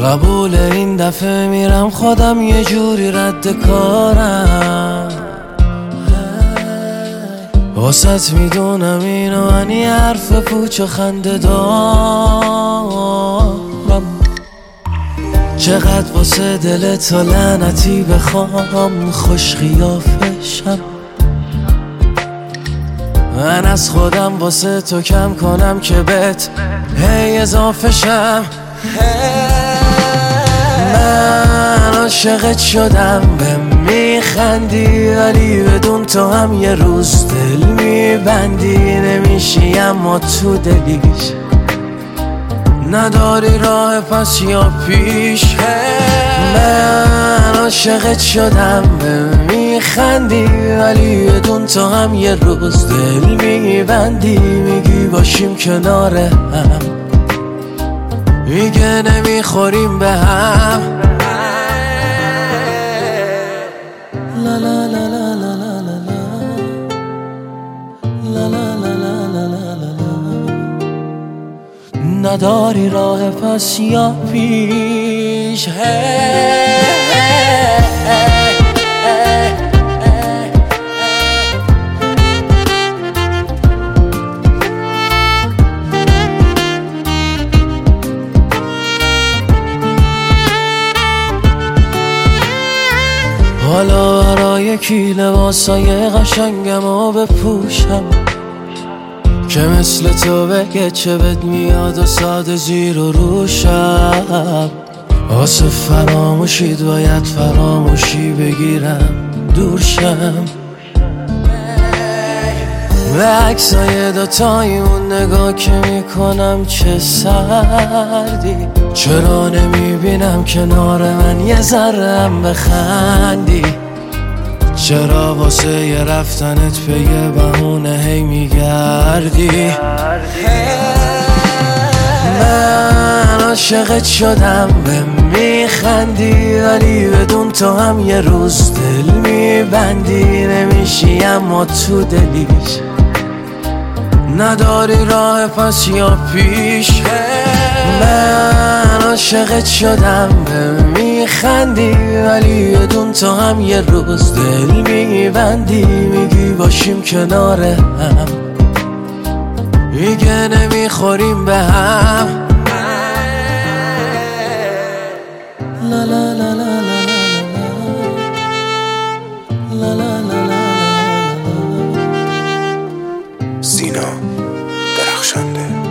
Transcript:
قبول این دفعه میرم خودم یه جوری رد کارم. واسط میدونم اینو من یه حرف پوچ و خنده دارم. چقدر واسه دل تا لعنتی بخوام خوش قیافشم. من از خودم واسه تو کم کنم که بهت هی اضافه شم. من عاشقت شدم به میخندی، ولی بدون تو هم یه روز دل میبندی. نمیشی اما تو دلیش نداری راه پس یا پیش. من عاشقت شدم به میخندی، ولی بدون تو هم یه روز دل میبندی. میگی باشیم کنار هم، میگه نمیخوریم به هم. لا لا لا لا لا لا لا لا لا لا لا لا. نداری راه پس یا پیش. حالا برای کی لباسای قشنگمو بپوشم که مثل تو بگه چه بد میاد و ساده زیر و روشم. واسه فراموشید باید فراموشی بگیرم دورشم. به عکسای دوتایمون نگاه که میکنم چه سردی. چرا نمیبینم کنار من یه ذره‌ام بخندی؟ چرا واسه یه رفتنت به یه بهونه هی میگردی؟ من عاشقت شدم به میخندی، ولی بدون تو هم یه روز دل میبندی. نمیشی اما تو دلیش نداری راه پس یا پیش. من عاشقت شدم به میخندی، ولی بدون تو هم یه روز دل میبندی. میگی باشیم کنار هم، میگه نمیخوریم به هم. لا لا لا لا لا لا لا. سینا درخشنده.